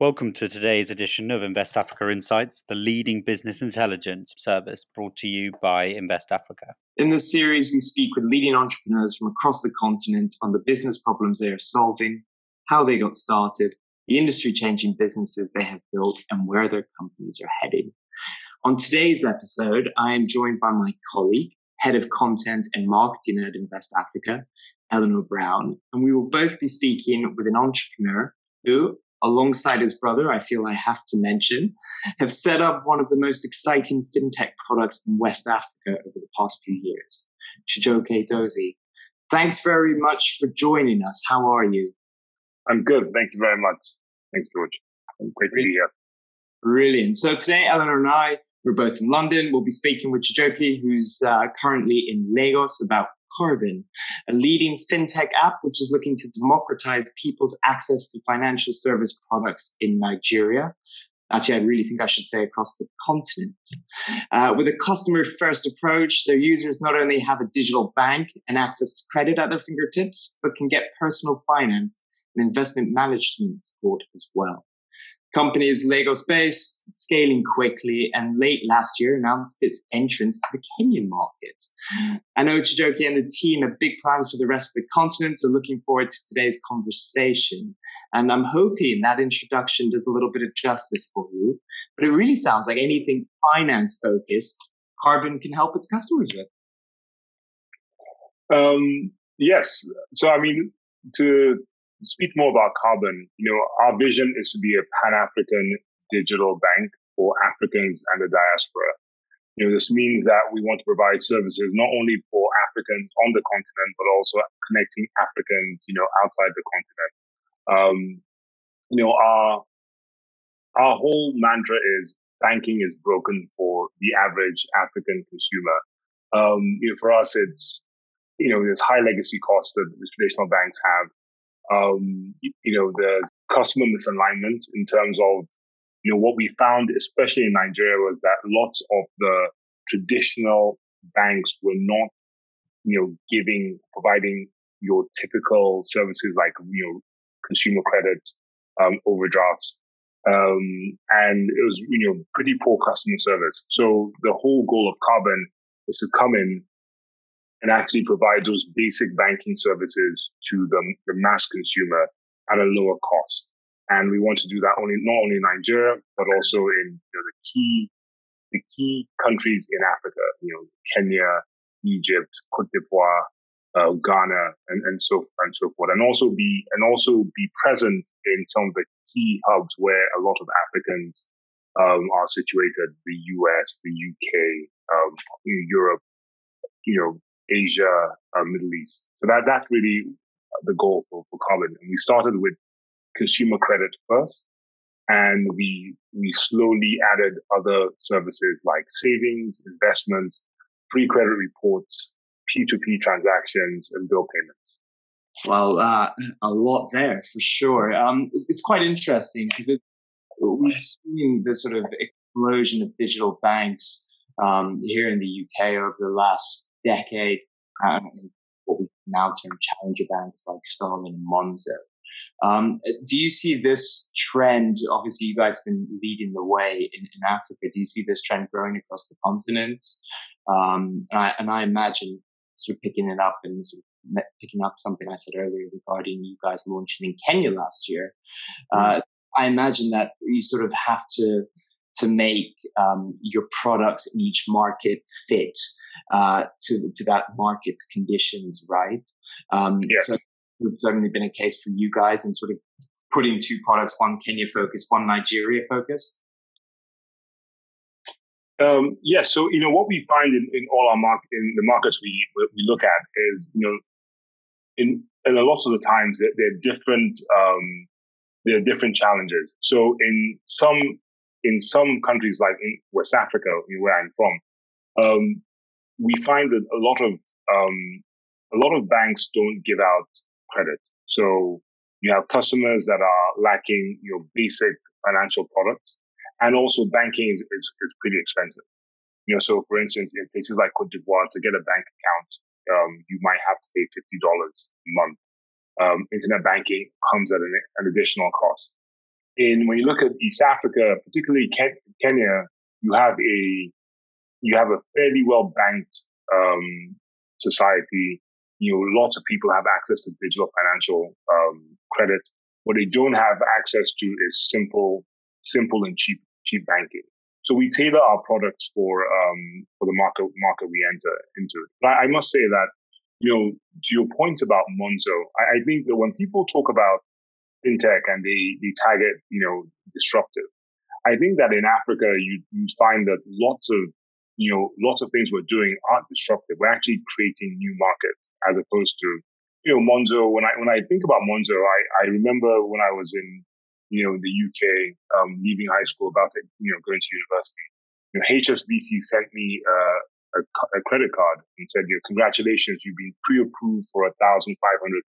Welcome to today's edition of Invest Africa Insights, the leading business intelligence service brought to you by Invest Africa. In this series, we speak with leading entrepreneurs from across the continent on the business problems they are solving, how they got started, the industry-changing businesses they have built, and where their companies are heading. On today's episode, I am joined by my colleague, Head of Content and Marketing at Invest Africa, Eleanor Brown, and we will both be speaking with an entrepreneur who, alongside his brother, I feel I have to mention, have set up one of the most exciting fintech products in West Africa over the past few years, Chijioke Dozie. Thanks very much for joining us. How are you? I'm good. Thank you very much. Thanks, George. Great to be here. Brilliant. So today, Eleanor and I, we're both in London. We'll be speaking with Chijioke, who's currently in Lagos, about Carbon, a leading fintech app which is looking to democratize people's access to financial service products in Nigeria. Actually, I really think I should say across the continent. With a customer-first approach, their users not only have a digital bank and access to credit at their fingertips, but can get personal finance and investment management support as well. Company is Lagos-based, scaling quickly, and late last year announced its entrance to the Kenyan market. I know Chijioke and the team have big plans for the rest of the continent, so looking forward to today's conversation. And I'm hoping that introduction does a little bit of justice for you. But it really sounds like anything finance-focused, Carbon can help its customers with. Yes. So, to speak more about Carbon, our vision is to be a Pan-African digital bank for Africans and the diaspora. This means that we want to provide services not only for Africans on the continent, but also connecting Africans, outside the continent. Our whole mantra is banking is broken for the average African consumer. For us, it's, there's high legacy costs that the traditional banks have. There's customer misalignment in terms of, what we found, especially in Nigeria, was that lots of the traditional banks were not, providing your typical services like, consumer credit, overdrafts. And it was, pretty poor customer service. So the whole goal of Carbon was to come in and actually provide those basic banking services to the mass consumer at a lower cost. And we want to do that not only in Nigeria, but also in the key countries in Africa, Kenya, Egypt, Cote d'Ivoire, Ghana, and so forth, and also be present in some of the key hubs where a lot of Africans are situated: the US, the UK, Europe, Asia, Middle East. So that's really the goal for Carbon. And we started with consumer credit first, and we slowly added other services like savings, investments, free credit reports, P2P transactions, and bill payments. Well, a lot there for sure. It's quite interesting because we've seen this sort of explosion of digital banks here in the UK over the last decade, what we now term challenger banks like Starling and Monzo. Do you see this trend? Obviously, you guys have been leading the way in Africa. Do you see this trend growing across the continent? And I imagine sort of picking up something I said earlier regarding you guys launching in Kenya last year. I imagine that you sort of have to make your products in each market fit to that market's conditions, right? Yes. So it's certainly been a case for you guys and sort of putting two products, one Kenya focused, one Nigeria focused. Yes. So, what we find in all our in the markets we look at is, in a lot of the times that there are different challenges. So in some countries, like in West Africa, where I'm from, we find that a lot of banks don't give out credit. So you have customers that are lacking basic financial products, and also banking is pretty expensive. So for instance, in places like Cote d'Ivoire, to get a bank account, you might have to pay $50 a month. Internet banking comes at an additional cost. when you look at East Africa, particularly Kenya, you have a fairly well banked society. Lots of people have access to digital financial credit. What they don't have access to is simple and cheap banking. So we tailor our products for the market we enter into. But I must say that, to your point about Monzo, I think that when people talk about fintech and they tag it, disruptive, I think that in Africa you find that lots of things we're doing aren't disruptive. We're actually creating new markets as opposed to, Monzo. When I think about Monzo, I remember when I was in, the UK, leaving high school, about to, going to university. HSBC sent me a credit card and said, congratulations, you've been pre-approved for £1,500.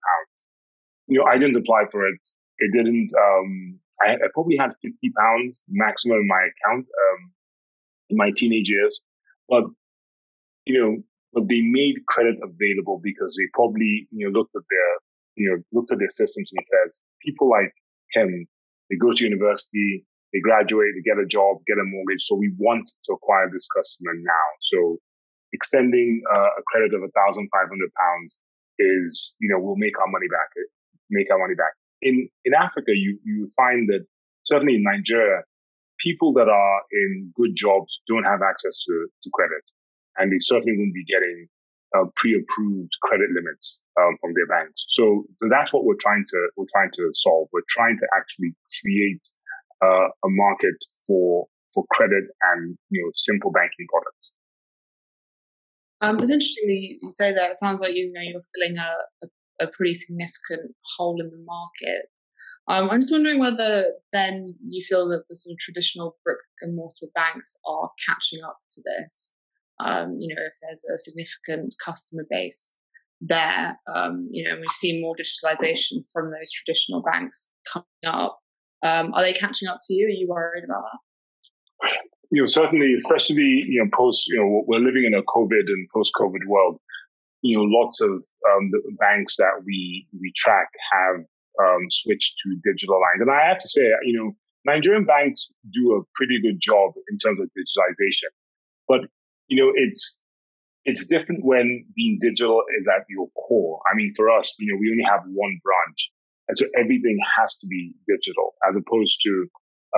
I didn't apply for it. It didn't. I probably had £50 maximum in my account in my teenage years, but they made credit available because they probably looked at their systems and said, people like him, they go to university, they graduate, they get a job, get a mortgage. So we want to acquire this customer now. So extending a credit of £1,500 is, we'll make our money back. In Africa, you find that certainly in Nigeria, people that are in good jobs don't have access to credit, and they certainly won't be getting pre-approved credit limits from their banks. So that's what we're trying to solve. We're trying to actually create a market for credit and simple banking products. It's interesting that you say that. It sounds like you're filling a pretty significant hole in the market. I'm just wondering whether then you feel that the sort of traditional brick and mortar banks are catching up to this. If there's a significant customer base there, we've seen more digitalization from those traditional banks coming up. Are they catching up to you? Are you worried about that? Certainly, especially, post, we're living in a COVID and post-COVID world. Lots of the banks that we track have switched to digital lines. And I have to say, Nigerian banks do a pretty good job in terms of digitalization. But, it's different when being digital is at your core. I mean, for us, we only have one branch. And so everything has to be digital as opposed to,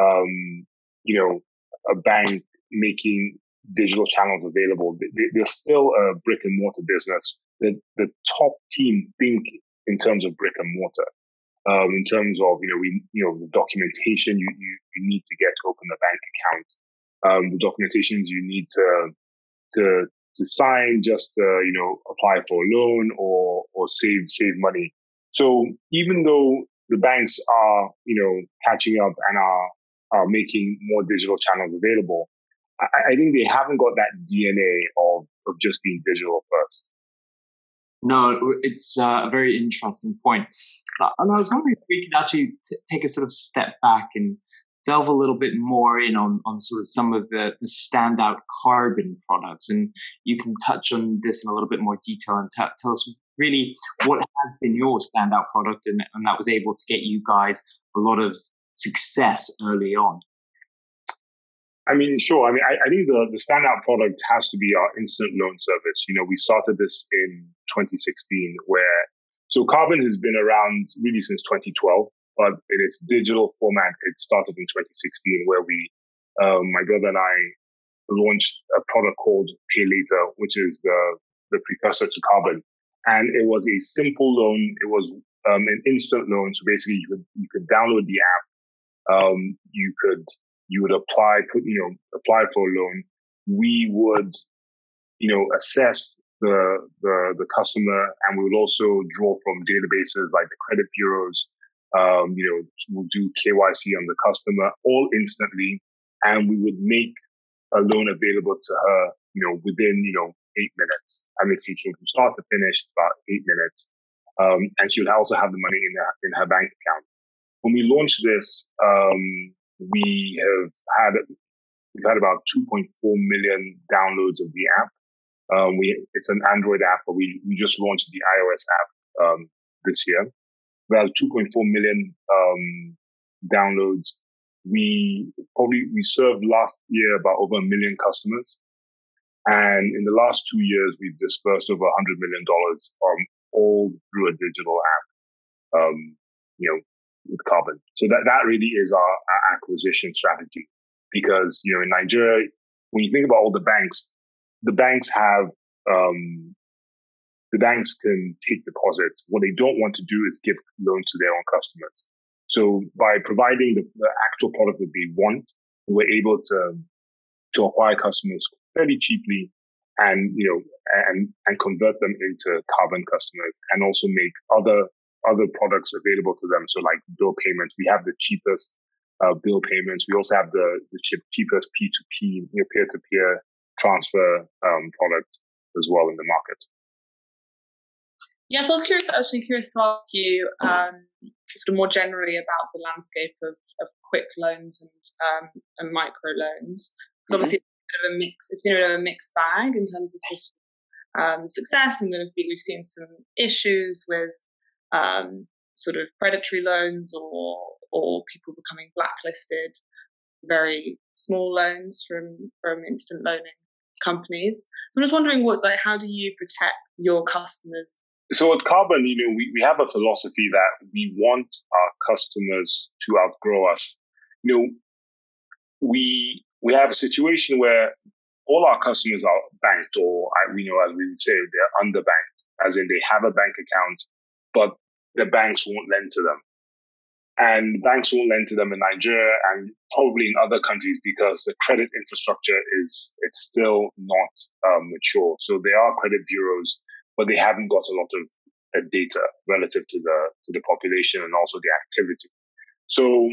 a bank making digital channels available. They're still a brick and mortar business. The top team think in terms of brick and mortar, in terms of, the documentation you need to get to open a bank account, the documentations you need to sign just to, apply for a loan or save money. So even though the banks are, catching up and are making more digital channels available, I think they haven't got that DNA of just being digital first. No, it's a very interesting point. And I was wondering if we could actually take a sort of step back and delve a little bit more in on sort of some of the standout Carbon products. And you can touch on this in a little bit more detail and tell us really what has been your standout product and that was able to get you guys a lot of success early on. I mean, sure. I mean, I think the standout product has to be our instant loan service. We started this in 2016 so Carbon has been around really since 2012, but in its digital format, it started in 2016 where my brother and I launched a product called Pay Later, which is the precursor to Carbon. And it was a simple loan. It was an instant loan. So basically you could download the app. You would apply for a loan. We would, assess the customer, and we would also draw from databases like the credit bureaus. We'll do KYC on the customer all instantly, and we would make a loan available to her, within, 8 minutes. I mean, from start to finish, about 8 minutes. And she would also have the money in her bank account. When we launched this, we've had about 2.4 million downloads of the app. It's an Android app, but we just launched the iOS app this year. We have 2.4 million downloads, we served last year about over 1 million customers. And in the last 2 years, we've dispersed over $100 million, all through a digital app, with Carbon. So that really is our acquisition strategy. Because, in Nigeria, when you think about all the banks have, the banks can take deposits. What they don't want to do is give loans to their own customers. So by providing the actual product that they want, we're able to acquire customers fairly cheaply and convert them into Carbon customers, and also make other products available to them. So like bill payments, we have the cheapest bill payments. We also have the cheapest P2P, peer-to-peer transfer product as well in the market. Yes, I was curious to ask you sort of more generally about the landscape of quick loans and micro loans. Because obviously it's been a bit of a mixed bag in terms of sort of success, and we've seen some issues with sort of predatory loans or people becoming blacklisted, very small loans from instant loaning companies. So I'm just wondering how do you protect your customers? So at Carbon, we have a philosophy that we want our customers to outgrow us. We have a situation where all our customers are banked, or as we would say, they're underbanked, as in they have a bank account, but the banks won't lend to them. And banks won't lend to them in Nigeria and probably in other countries because the credit infrastructure it's still not mature. So there are credit bureaus, but they haven't got a lot of data relative to the population and also the activity. So,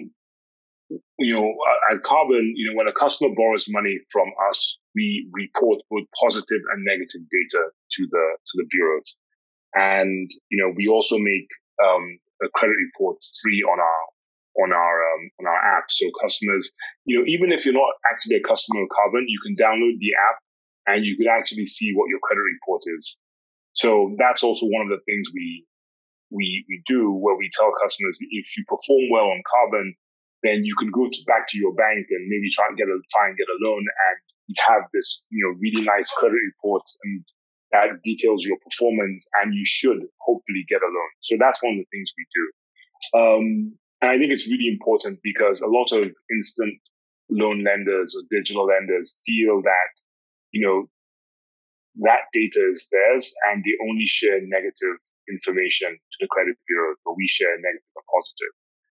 at Carbon, when a customer borrows money from us, we report both positive and negative data to the bureaus. And, we also make a credit report free on our app. So customers, even if you're not actually a customer of Carbon, you can download the app and you can actually see what your credit report is. So that's also one of the things we do, where we tell customers, if you perform well on Carbon, then you can go back to your bank and maybe try and get a loan, and you have this really nice credit report, and that details your performance, and you should hopefully get a loan. So that's one of the things we do. And I think it's really important because a lot of instant loan lenders or digital lenders feel that, that data is theirs and they only share negative information to the credit bureau, but we share negative and positive.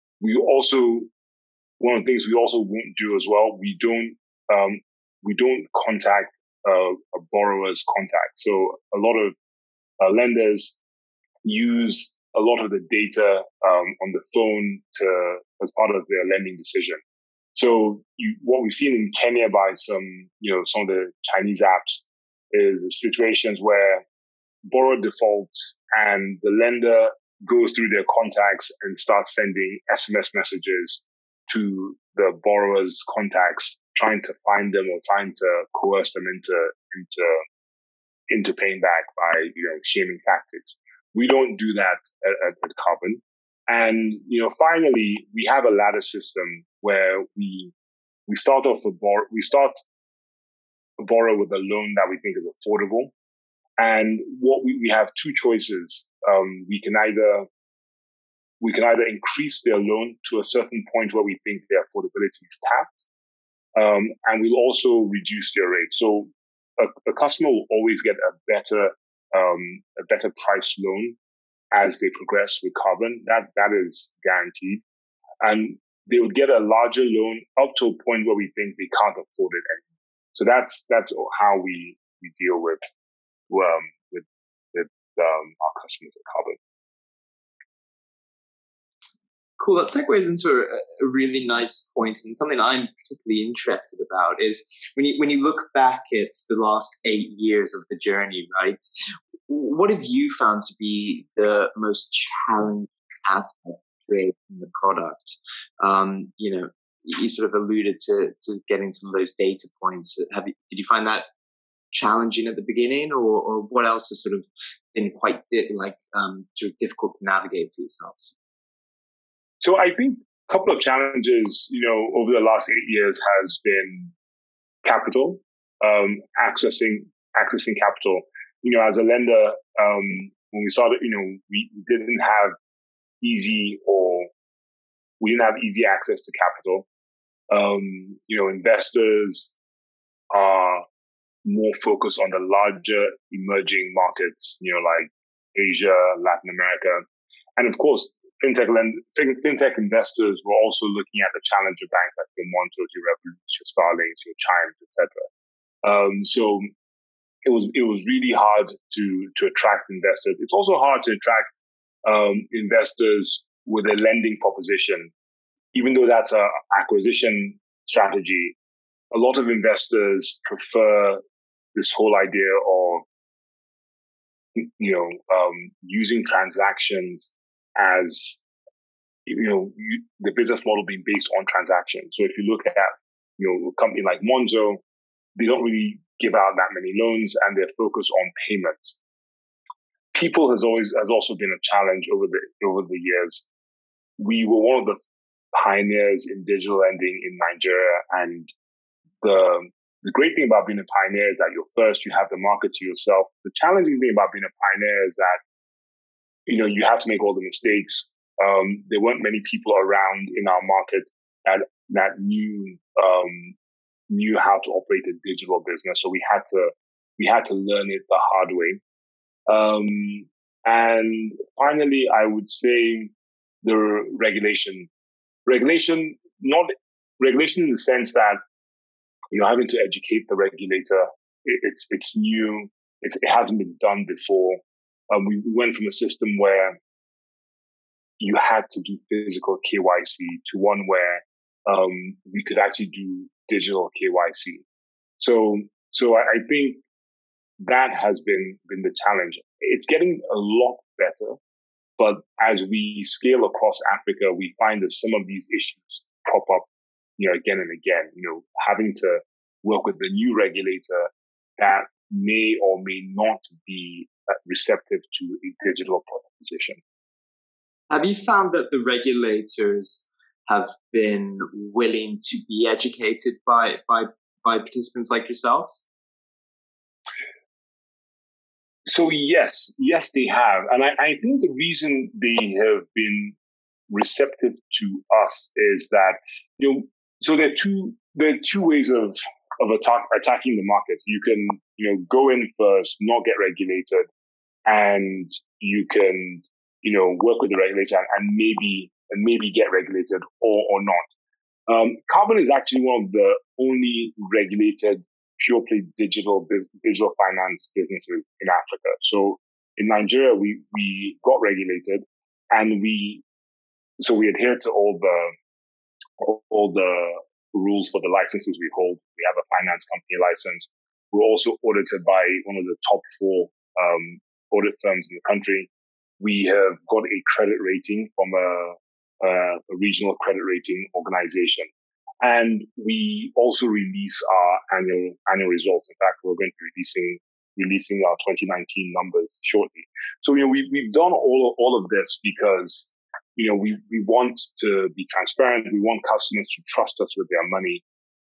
One of the things we also won't do as well, we don't contact a borrower's contact. So a lot of lenders use a lot of the data on the phone as part of their lending decision. So what we've seen in Kenya by some of the Chinese apps is situations where borrower defaults and the lender goes through their contacts and starts sending SMS messages to the borrower's contacts, trying to find them or trying to coerce them into paying back by shaming tactics. We don't do that at Carbon. And finally, we have a ladder system where we start off a borrower with a loan that we think is affordable. And we have two choices. We can either increase their loan to a certain point where we think their affordability is tapped, and we'll also reduce their rate. So a customer will always get a better price loan as they progress with Carbon. That is guaranteed, and they would get a larger loan up to a point where we think they can't afford it anymore. So that's how we deal with our customers at Carbon. Cool. That segues into a really nice point, and something I'm particularly interested about is when you look back at the last 8 years of the journey, right? What have you found to be the most challenging aspect of creating the product? You sort of alluded to getting some of those data points. Did you find that challenging at the beginning, or what else has sort of been quite difficult to navigate for yourselves? So I think couple of challenges, over the last 8 years has been capital, accessing capital. As a lender, when we started, we didn't have easy access to capital. Investors are more focused on the larger emerging markets, like Asia, Latin America. And of course, fintech investors were also looking at the challenger banks like your Monzo, your Revolut, your Starlink, your Chime, etc. So it was really hard to attract investors. It's also hard to attract investors with a lending proposition. Even though that's an acquisition strategy, a lot of investors prefer this whole idea of using transactions as the business model being based on transactions. So if you look at a company like Monzo, they don't really give out that many loans, and they're focused on payments. People has also been a challenge over the years. We were one of the pioneers in digital lending in Nigeria, and the great thing about being a pioneer is that you have the market to yourself. The challenging thing about being a pioneer is that you have to make all the mistakes. There weren't many people around in our market that knew how to operate a digital business, so we had to learn it the hard way. And finally, I would say the regulation in the sense that having to educate the regulator. It's new. It hasn't been done before. We went from a system where you had to do physical KYC to one where we could actually do digital KYC. So I think that has been the challenge. It's getting a lot better, but as we scale across Africa, we find that some of these issues crop up, again and again. Having to work with the new regulator that may or may not be receptive to a digital proposition. Have you found that the regulators have been willing to be educated by participants like yourselves? So yes, they have. And I think the reason they have been receptive to us is that, so there are two ways of attacking the market. You can, go in first, not get regulated, and you can, work with the regulator and maybe get regulated or not. Carbon is actually one of the only regulated pure play digital finance businesses in Africa. So in Nigeria, we got regulated, and we adhere to all the rules for the licenses we hold. We have a finance company license. We're also audited by one of the top 4 audit firms in the country. We have got a credit rating from a regional credit rating organization. And we also release our annual results. In fact, we're going to be releasing our 2019 numbers shortly. So, we've done all of this because, we want to be transparent. We want customers to trust us with their money.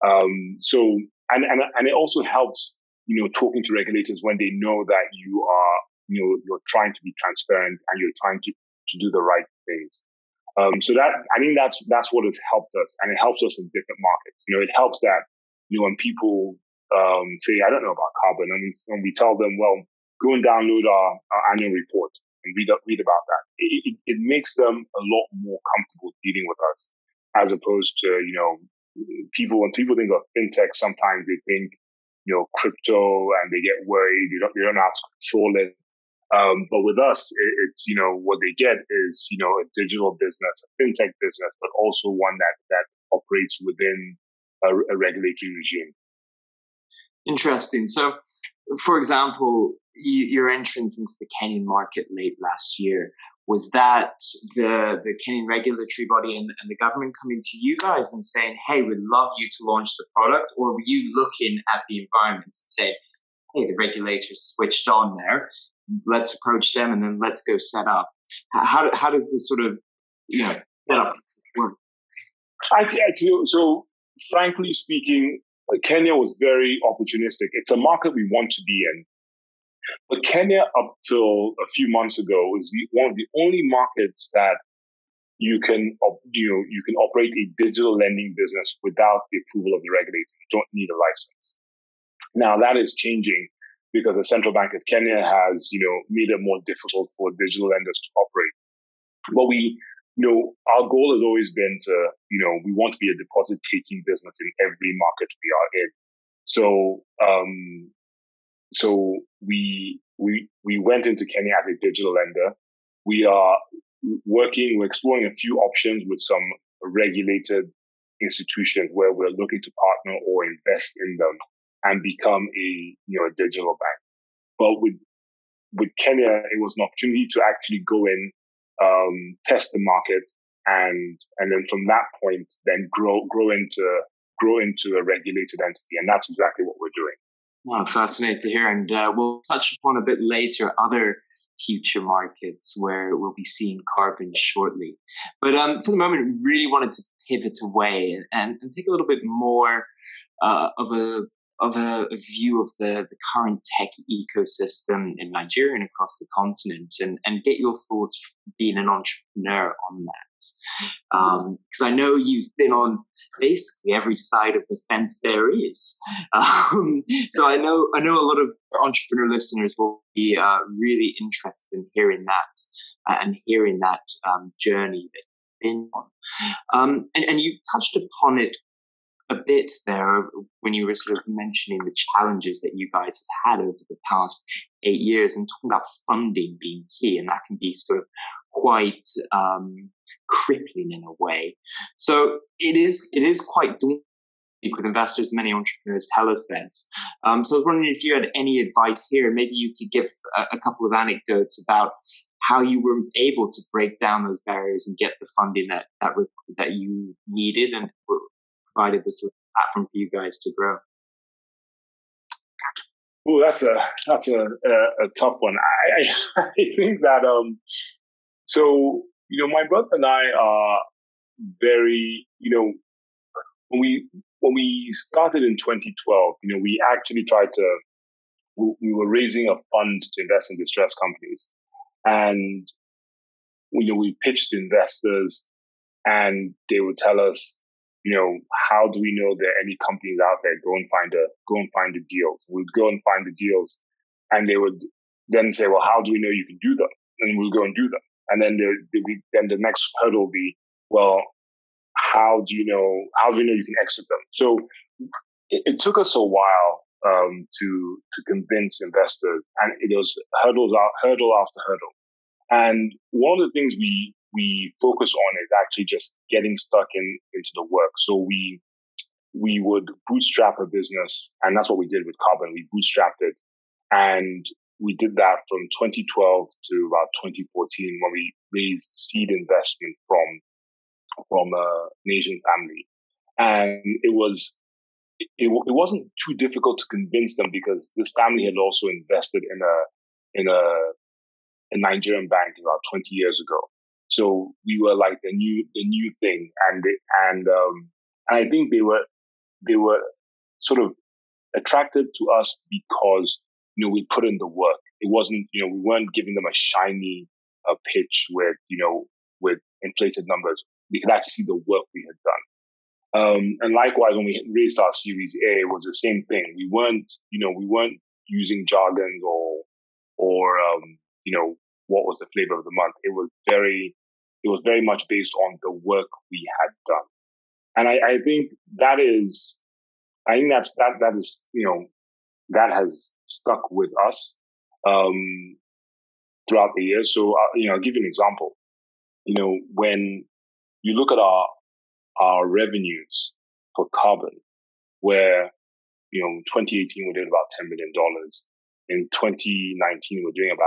And it also helps, talking to regulators when they know that you're trying to be transparent and you're trying to do the right things. So that, I think that's what has helped us, and it helps us in different markets. It helps that, when people, say, I don't know about Carbon, and when we tell them, well, go and download our annual report and read about that. It makes them a lot more comfortable dealing with us, as opposed to, when people think of fintech, sometimes they think, crypto, and they get worried. They don't know how to control it. But with us, it's, what they get is, a digital business, a fintech business, but also one that operates within a regulatory regime. Interesting. So, for example, your entrance into the Kenyan market late last year, was that the Kenyan regulatory body and the government coming to you guys and saying, hey, we'd love you to launch the product? Or were you looking at the environment and saying, hey, the regulators switched on there, let's approach them and then let's go set up? How does this sort of, setup work? So frankly speaking, Kenya was very opportunistic. It's a market we want to be in. But Kenya, up till a few months ago, is one of the only markets that you can operate a digital lending business without the approval of the regulator. You don't need a license. Now that is changing because the Central Bank of Kenya has, made it more difficult for digital lenders to operate. But our goal has always been to, we want to be a deposit taking business in every market we are in. So we went into Kenya as a digital lender. We're exploring a few options with some regulated institutions where we're looking to partner or invest in them and become a digital bank. But with Kenya, it was an opportunity to actually go in, test the market, and then from that point, then grow into a regulated entity, and that's exactly what we're doing. Oh, fascinating to hear, and we'll touch upon a bit later other future markets where we'll be seeing Carbon shortly. But for the moment, really wanted to pivot away and take a little bit more of a view of the current tech ecosystem in Nigeria and across the continent, and get your thoughts being an entrepreneur on that. Because I know you've been on basically every side of the fence there is. So I know a lot of entrepreneur listeners will be really interested in hearing that and hearing that journey that you've been on. And you touched upon it a bit there when you were sort of mentioning the challenges that you guys have had over the past 8 years and talking about funding being key, and that can be sort of quite crippling in a way. So it is quite daunting with investors. Many entrepreneurs tell us this. So I was wondering if you had any advice here. Maybe you could give a couple of anecdotes about how you were able to break down those barriers and get the funding that you needed and provided the sort of platform for you guys to grow. Oh, that's a tough one. I think that so my brother and I are very when we started in 2012, we actually we were raising a fund to invest in distressed companies, and we pitched investors, and they would tell us, how do we know there are any companies out there? Go and find the deals. We'd go and find the deals, and they would then say, well, how do we know you can do them? And we'll go and do them. And then the next hurdle will be, well, how do we know you can exit them? So it took us a while to convince investors, and it was hurdle after hurdle. And one of the things we focus on is actually just getting stuck into the work. So we would bootstrap a business, and that's what we did with Carbon. We bootstrapped it, and we did that from 2012 to about 2014 when we raised seed investment from an Asian family. And it wasn't too difficult to convince them because this family had also invested in a Nigerian bank about 20 years ago. So we were like the new thing, and I think they were sort of attracted to us because we put in the work. It wasn't we weren't giving them a shiny pitch with inflated numbers. We could actually see the work we had done. And likewise, when we raised our Series A, it was the same thing. We weren't using jargon or what was the flavor of the month. It was very much based on the work we had done. And I think that has stuck with us throughout the years. So I'll give you an example. When you look at our revenues for Carbon, where in 2018 we did about $10 million. In 2019 we're doing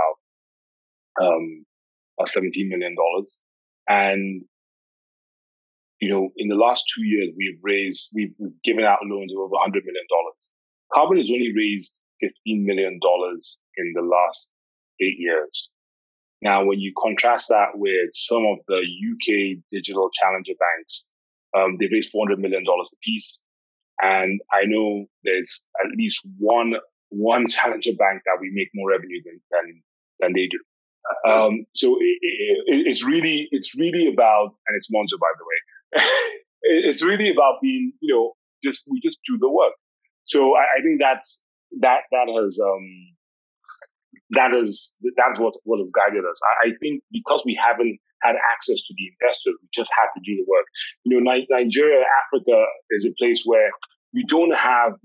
about $17 million, and in the last 2 years we've given out loans of over $100 million. Carbon has only raised $15 million in the last 8 years. Now, when you contrast that with some of the UK digital challenger banks, They raised $400 million apiece. And I know there's at least one challenger bank that we make more revenue than they do. So it's really about, and it's Monzo, by the way, it's really about being, we just do the work. So I think that's what has guided us. I think because we haven't had access to the investors, we just had to do the work. Nigeria, Africa is a place where you don't have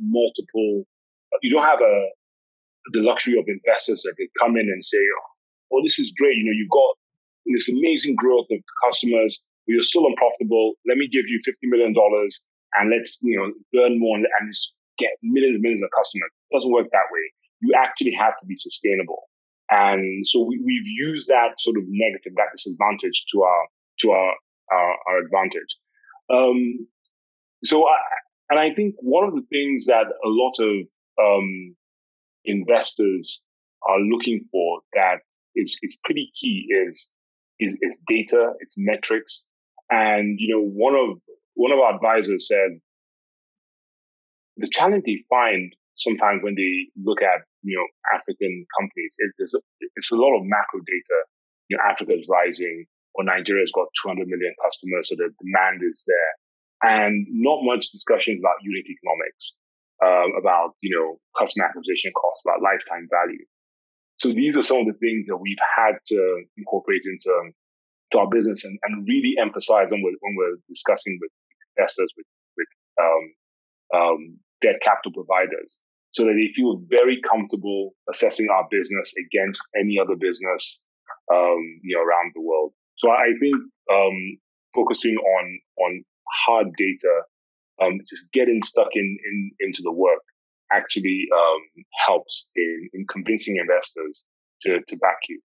the luxury of investors that can come in and say, oh, this is great. You've got this amazing growth of customers. You're still unprofitable. Let me give you $50 million and let's, learn more and just get millions and millions of customers. It doesn't work that way. You actually have to be sustainable. And so we've used that sort of negative, that disadvantage to our advantage. And I think one of the things that a lot of investors are looking for that it's pretty key is data, it's metrics. And one of our advisors said the challenge they find sometimes when they look at African companies it's a lot of macro data. Africa is rising, or Nigeria's got 200 million customers, so the demand is there, and not much discussion about unit economics, about customer acquisition costs, about lifetime value. So these are some of the things that we've had to incorporate into our business and really emphasize when we're discussing with investors, with debt capital providers, so that they feel very comfortable assessing our business against any other business, around the world. So I think focusing on hard data, just getting stuck into the work actually helps in convincing investors to back you.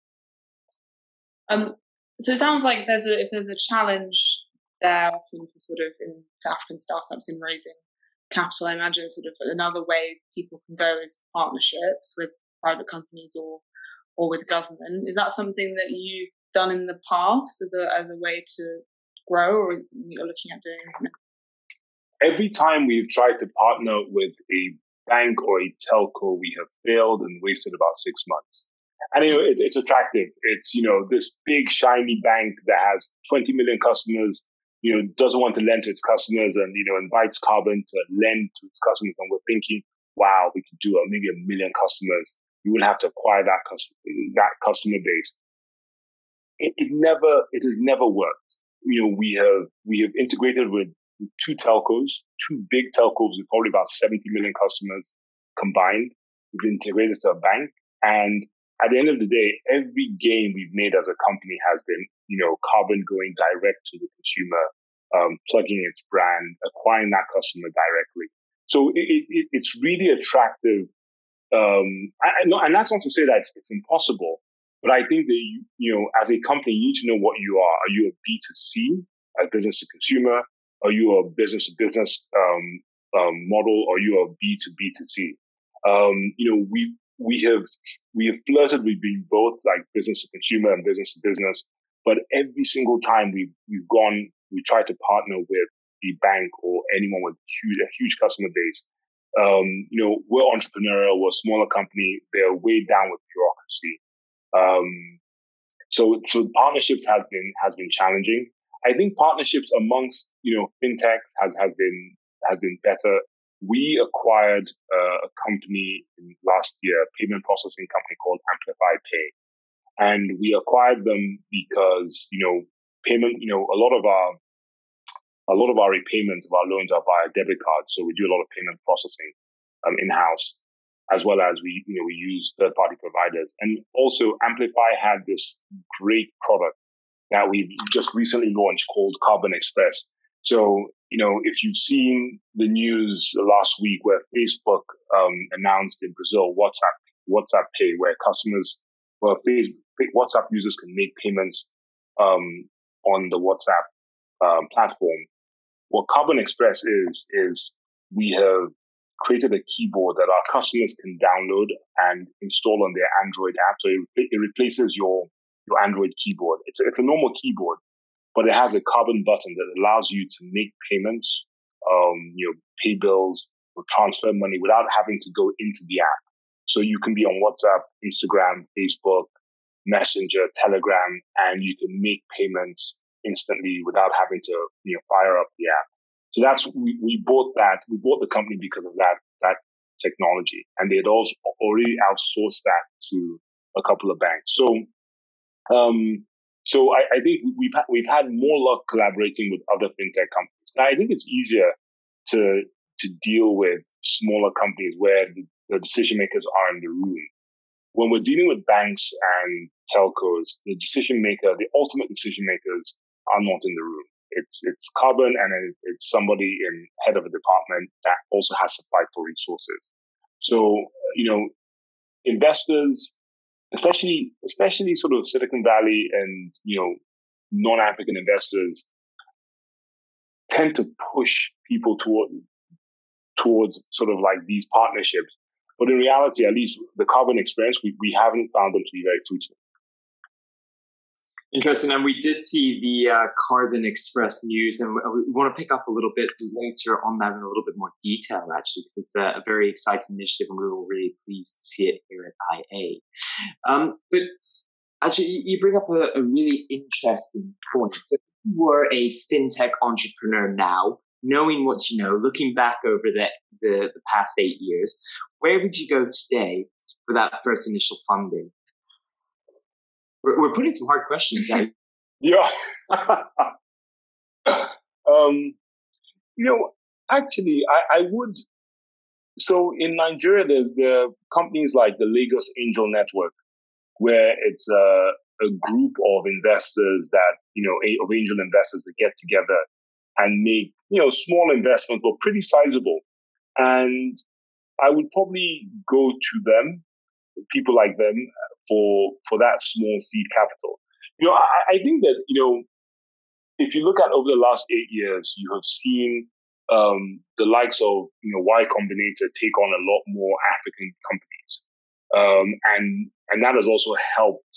So it sounds like if there's a challenge there often for sort of in African startups in raising capital, I imagine sort of another way people can go is partnerships with private companies or with government. Is that something that you've done in the past as a way to grow, or is it something you're looking at doing? Every time we've tried to partner with a bank or a telco, we have failed and wasted about 6 months. And it's attractive. It's this big shiny bank that has 20 million customers, doesn't want to lend to its customers, and invites Carbon to lend to its customers. And we're thinking, wow, we could do maybe 1 million customers. You will have to acquire that customer base. It has never worked. We have integrated with 2 telcos, 2 big telcos with probably about 70 million customers combined. We've integrated to a bank, and at the end of the day, every gain we've made as a company has been, Carbon going direct to the consumer, plugging its brand, acquiring that customer directly. So it's really attractive. And that's not to say that it's impossible, but I think that as a company, you need to know what you are. Are you a B2C, a business to consumer? Are you a business to business model? Or are you a B2B2C? We have flirted with being both, like business to consumer and business to business. But every single time we try to partner with the bank or anyone with a huge customer base. We're entrepreneurial, we're a smaller company. They're weighed down with bureaucracy. So partnerships has been challenging. I think partnerships amongst fintech has been better. We acquired a company last year, a payment processing company called Amplify Pay. And we acquired them because, payment, a lot of our repayments of our loans are via debit cards. So we do a lot of payment processing in-house, as well as we use third-party providers. And also Amplify had this great product that we just recently launched called Carbon Express. So, if you've seen the news last week where Facebook announced in Brazil WhatsApp Pay, where WhatsApp users can make payments on the WhatsApp platform. What Carbon Express is we have created a keyboard that our customers can download and install on their Android app. So it replaces your Android keyboard. It's a normal keyboard, but it has a carbon button that allows you to make payments, pay bills or transfer money without having to go into the app. So you can be on WhatsApp, Instagram, Facebook, Messenger, Telegram, and you can make payments instantly without having to, fire up the app. So that's, we bought that. We bought the company because of that technology, and they had also already outsourced that to a couple of banks. So I think we've had more luck collaborating with other fintech companies. Now I think it's easier to deal with smaller companies where the decision makers are in the room. When we're dealing with banks and telcos, the ultimate decision makers are not in the room. It's Carbon, and it's somebody in head of a department that also has to fight for resources. So, investors, especially sort of Silicon Valley and, non-African investors tend to push people towards sort of like these partnerships. But in reality, at least the Carbon experience, we haven't found them to be very fruitful. Interesting. And we did see the Carbon Express news, and we want to pick up a little bit later on that in a little bit more detail, actually, because it's a very exciting initiative, and we were really pleased to see it here at IA. But actually, you bring up a really interesting point. So if you were a fintech entrepreneur now, knowing what you know, looking back over the past 8 years, where would you go today for that first initial funding? We're putting some hard questions out. Yeah. Actually, I would. So in Nigeria, there are companies like the Lagos Angel Network, where it's a group of investors that, of angel investors that get together and make, small investments, but pretty sizable. And I would probably go to them, people like them, for that small seed capital. I think that, if you look at over the last 8 years, you have seen the likes of, Y Combinator take on a lot more African companies. And that has also helped,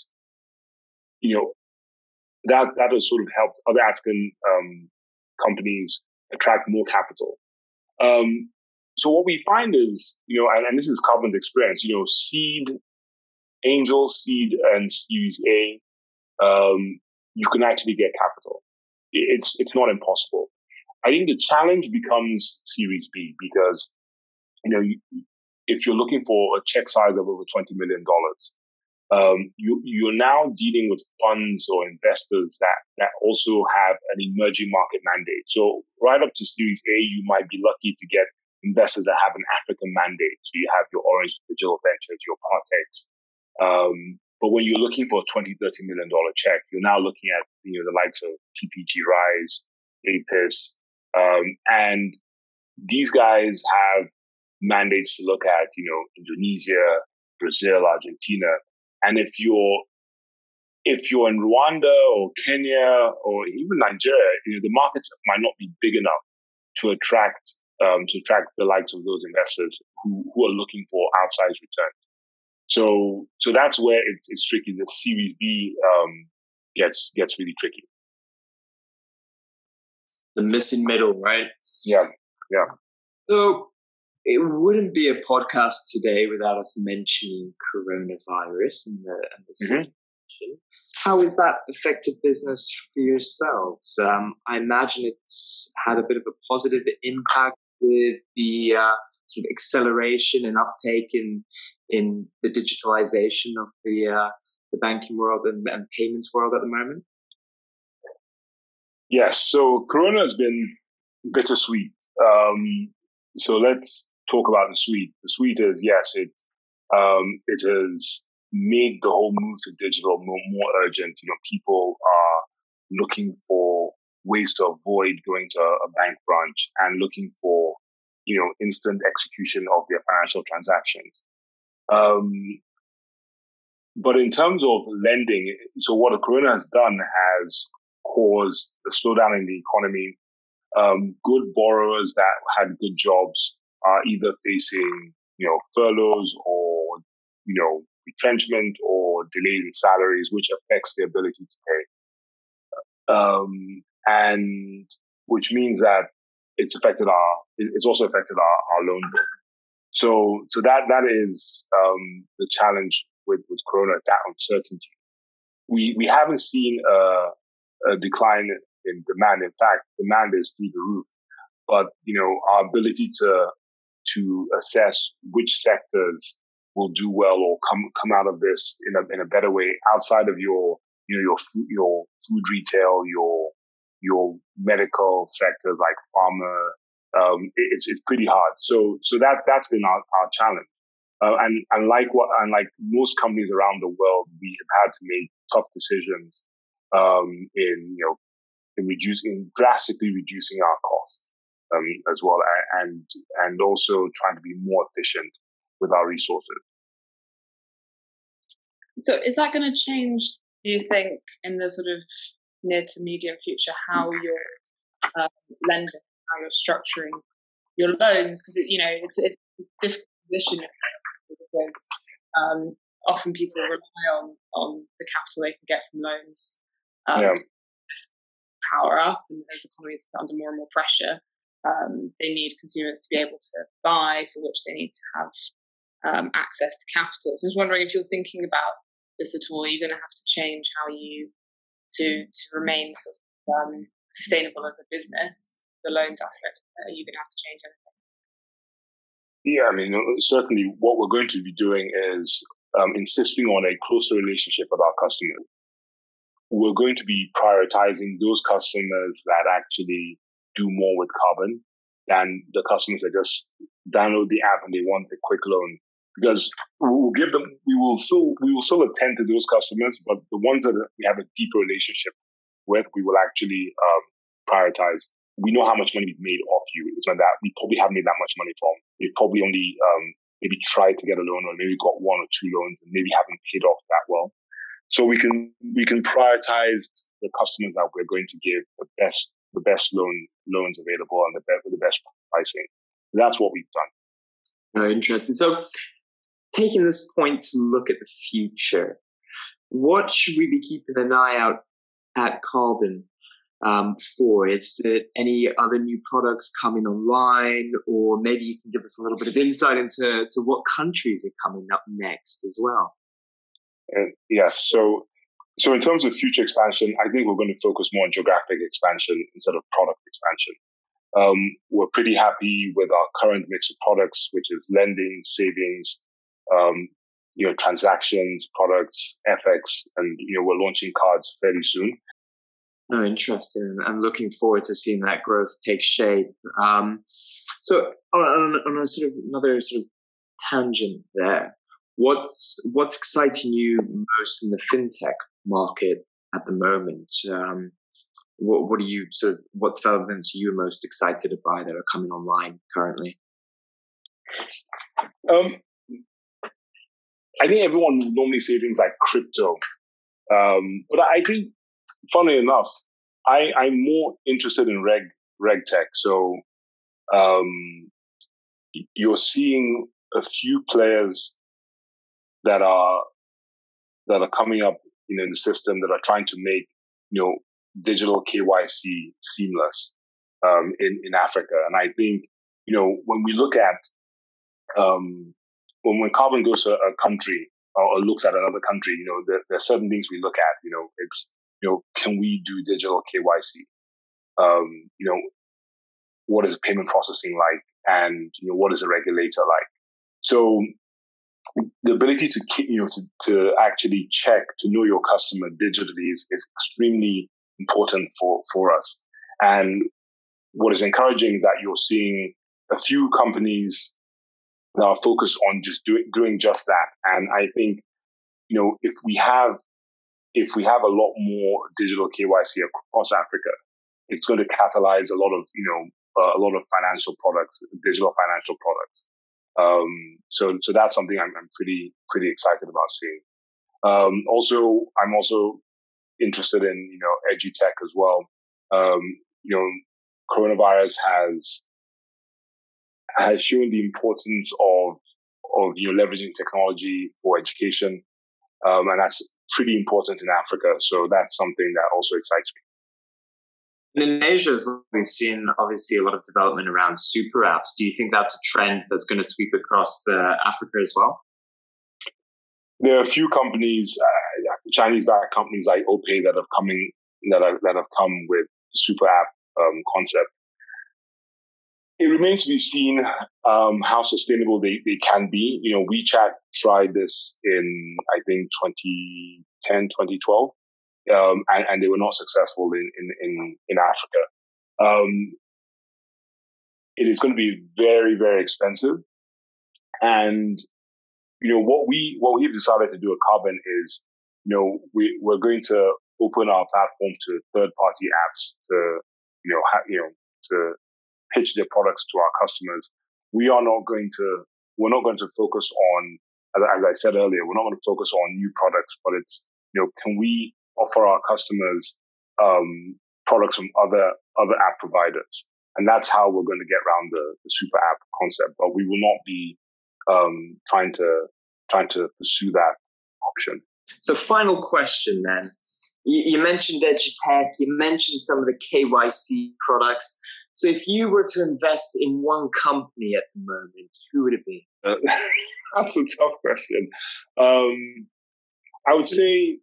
that has sort of helped other African companies attract more capital. So what we find is, and this is Carbon's experience, seed, angel, seed, and Series A, you can actually get capital. It's not impossible. I think the challenge becomes Series B because, if you're looking for a check size of over $20 million, you're now dealing with funds or investors that also have an emerging market mandate. So right up to Series A, you might be lucky to get investors that have an African mandate. So you have your Orange Digital Ventures, your Partex. But when you're looking for a $20, $30 million check, you're now looking at the likes of TPG Rise, Apis, and these guys have mandates to look at Indonesia, Brazil, Argentina, and if you're in Rwanda or Kenya or even Nigeria, the markets might not be big enough to attract the likes of those investors who are looking for outsized returns. So that's where it's tricky. The Series B gets really tricky. The missing middle, right? Yeah. So it wouldn't be a podcast today without us mentioning coronavirus and the situation. How has that affected business for yourselves? I imagine it's had a bit of a positive impact with the sort of acceleration and uptake in the digitalization of the banking world and payments world at the moment? Yes. So Corona has been bittersweet. So let's talk about the sweet. The sweet is, yes, it has made the whole move to digital more urgent. People are looking for ways to avoid going to a bank branch and looking for, instant execution of their financial transactions. But in terms of lending, so what the Corona has done has caused a slowdown in the economy. Good borrowers that had good jobs are either facing, furloughs or, retrenchment or delays in salaries, which affects their ability to pay. and which means that it's also affected our loan book. So that is the challenge with Corona, that uncertainty. We haven't seen a decline in demand. In fact, demand is through the roof. But our ability to assess which sectors will do well or come out of this in a better way outside of your food retail, your medical sectors like pharma, it's pretty hard. So that's been our challenge. And like most companies around the world, we have had to make tough decisions in drastically reducing our costs as well, and also trying to be more efficient with our resources. So is that going to change, do you think, in the sort of near to medium future, how you're lending, how you're structuring your loans? Because it's a difficult position because often people rely on the capital they can get from loans to power up, and as economies are under more and more pressure, they need consumers to be able to buy, for which they need to have access to capital. So I was wondering if you're thinking about this at all. Are you going to have to change how you to remain sort of sustainable as a business? The loans aspect, are you going to have to change anything? Yeah, I mean, certainly what we're going to be doing is insisting on a closer relationship with our customers. We're going to be prioritizing those customers that actually do more with Carbon than the customers that just download the app and they want a quick loan. Because we will still attend to those customers, but the ones that we have a deeper relationship with, we will actually prioritize. We know how much money we've made off you. It's not that we probably haven't made that much money from. We probably only maybe tried to get a loan, or maybe got one or two loans, and maybe haven't paid off that well. So we can prioritize the customers that we're going to give the best loans available and the best pricing. That's what we've done. Oh, interesting. So, taking this point to look at the future, what should we be keeping an eye out at Carbon for? Is it any other new products coming online, or maybe you can give us a little bit of insight into what countries are coming up next as well? Yes. So in terms of future expansion, I think we're going to focus more on geographic expansion instead of product expansion. We're pretty happy with our current mix of products, which is lending, savings, transactions, products, FX, and we're launching cards fairly soon. No, interesting. I'm looking forward to seeing that growth take shape. So on a sort of another sort of tangent there, what's exciting you most in the fintech market at the moment? What developments are you most excited by that are coming online currently? I think everyone normally say things like crypto, but I think, funnily enough, I'm more interested in reg tech. So you're seeing a few players that are coming up in the system that are trying to make digital KYC seamless in Africa. And I think when we look at when Carbon goes to a country or looks at another country, there are certain things we look at. It's can we do digital KYC? What is payment processing like, and what is a regulator like? So the ability to actually check, to know your customer digitally is extremely important for us. And what is encouraging is that you're seeing a few companies that are focused on just doing just that. And I think if we have a lot more digital KYC across Africa, it's going to catalyze a lot of financial products, digital financial products. So that's something I'm pretty excited about seeing. Also, I'm also interested in edutech as well. Coronavirus has shown the importance of leveraging technology for education, and that's pretty important in Africa. So that's something that also excites me. In Asia as well, we've seen obviously a lot of development around super apps. Do you think that's a trend that's going to sweep across Africa as well? There are a few companies, Chinese-backed companies like OPay that have come with super app concept. It remains to be seen how sustainable they can be. WeChat tried this in, I think, 2010, 2012, and they were not successful in Africa. It is going to be very, very expensive. And, what we've decided to do at Carbon is, we're going to open our platform to third-party apps to pitch their products to our customers. We're not going to focus on, as I said earlier, we're not going to focus on new products, but it's, can we offer our customers products from other app providers? And that's how we're going to get around the super app concept. But we will not be trying to pursue that option. So final question then. You mentioned EduTech, you mentioned some of the KYC products. So if you were to invest in one company at the moment, who would it be? That's a tough question. I would say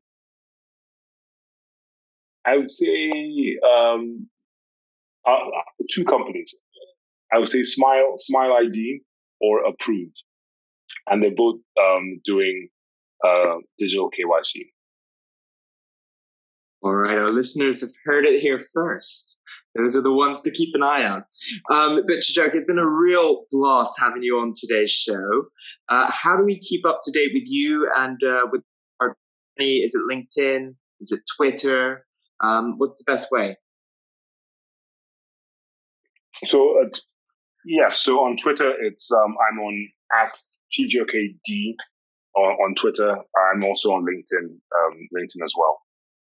two companies. I would say Smile ID or Approve, and they're both doing digital KYC. All right, our listeners have heard it here first. Those are the ones to keep an eye on. But Chijioke, it's been a real blast having you on today's show. How do we keep up to date with you and with our company? Is it LinkedIn? Is it Twitter? What's the best way? So, so on Twitter, it's I'm on @ChijiokeD on Twitter. I'm also on LinkedIn as well.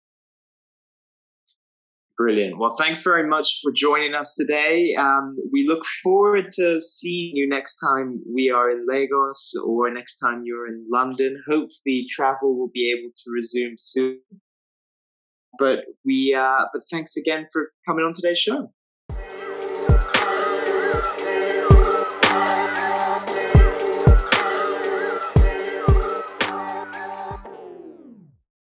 Brilliant. Well, thanks very much for joining us today. We look forward to seeing you next time we are in Lagos or next time you're in London. Hopefully travel will be able to resume soon. But thanks again for coming on today's show.